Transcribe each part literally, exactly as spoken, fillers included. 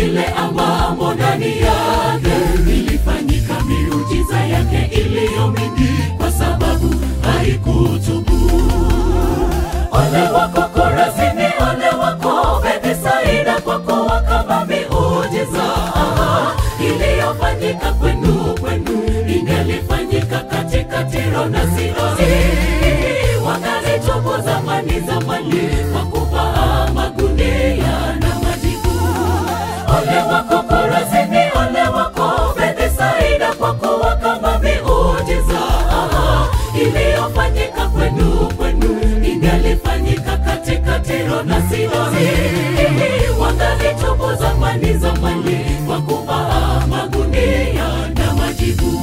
ile ambamo ndani yake ilifanyika miujiza yake iliyo mingi, kwa sababu haikutubu. Ole wako Korazini, ole wako Bethsaida, kwa kuwa kama miujiza iliyofanyika kwenu kwenu ingelifanyika katika Tiro na Sidoni, wangalitubu zamani zamani kwa kuvaa magunia na majivu. Ole wako Korazini, ole wako Bethsaida, kwa kuwa kama miujiza iliyofanyika kwenu kwenu ingelifanyika katika Tiro na Sidoni, wangalitubu zamani zamani kwa kuvaa magunia na majivu.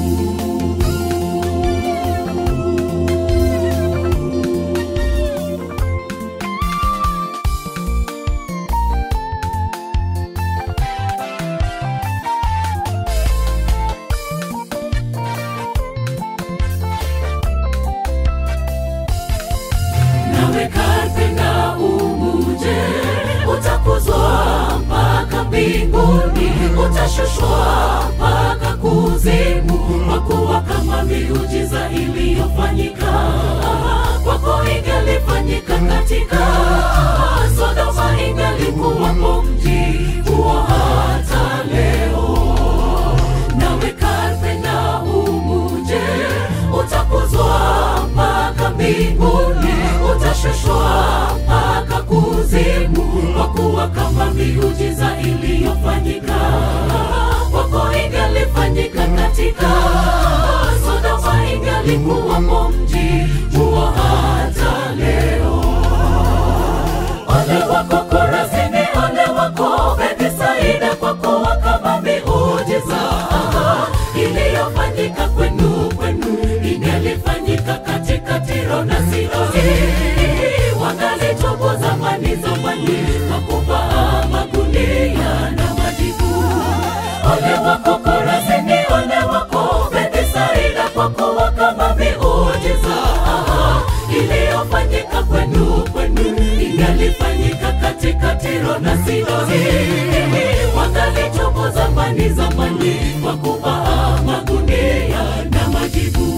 Nawe Karpena umuje, utakuzwa mpaka mbinguni, utashushwa mpaka kuzimu, kwa kuwa kama miujiza iliyofanyika kwako ingelifanyika katika Sodoma, ingelikuwapo mji huo hata leo. Nawe Karpena umuje, utakuzwa mpaka mbinguni, utashushwa mpaka kuzimu, kwa kuwa kama miujiza iliyofanyika kwako ingelifanyika katika Sodoma, ingelikuwapo mji huo hata leo. Ole wako Korazini, ole wako Bethsaida, kwa kuwa kama miujiza iliyofanyika kwenu kwenu ingelifanyika katika Tiro na Sidoni, wangalitubu zamani zamani kwa kuvaa magunia na majivu. Ole wako Korazini, ole wako Bethsaida, kwa kuwa kama miujiza iliyofanyika kwenu kwenu ingelifanyika katika Tiro na Sidoni, wangalitubu zamani zamani kwa kuvaa magunia na majivu.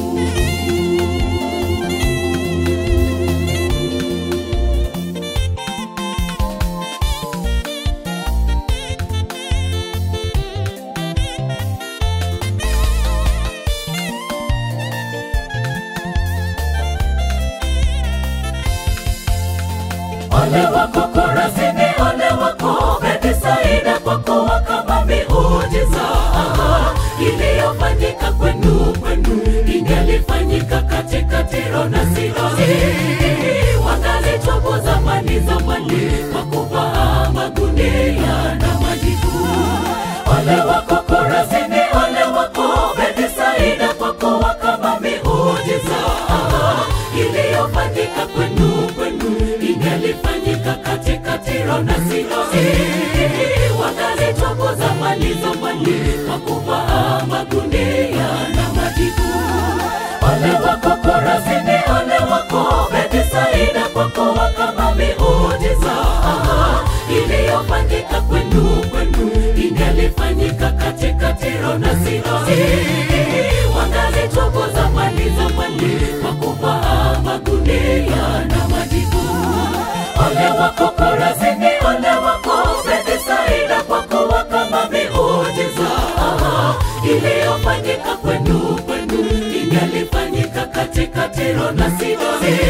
Ole wako Korazini, ole wako Bethsaida, kwa kuwa kama miujiza iliyofanyika kwenu kwenu ingelifanyika katika Tiro na Sidoni, wangalitubu zamani zamani kwa kuvaa magunia na majivu. Ole wako Korazini, ole wako Bethsaida, kwa kuwa kama miujiza iliyofanyika kwenu kwenu ingelifanyika katika Tiro na Sidoni, wangalitubu zamani zamani kwa kuvaa magunia na majivu. Ole wako Korazini, ole wako Bethsaida, kwa kuwa kama miujiza iliyofanyika kwenu kwenu ingelifanyika katika Tiro na Sidoni, wangalitubu zamani zamani kwa kuvaa magunia na majivu. Ole wako Korazini, ole wako Bethsaida, kwa kuwa kama miujiza iliyofanyika kwenu kwenu ingelifanyika katika Tiro na Sidoni,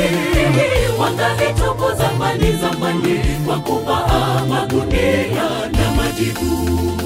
wangalitubu zamani zamani kwa kuvaa magunia na majivu.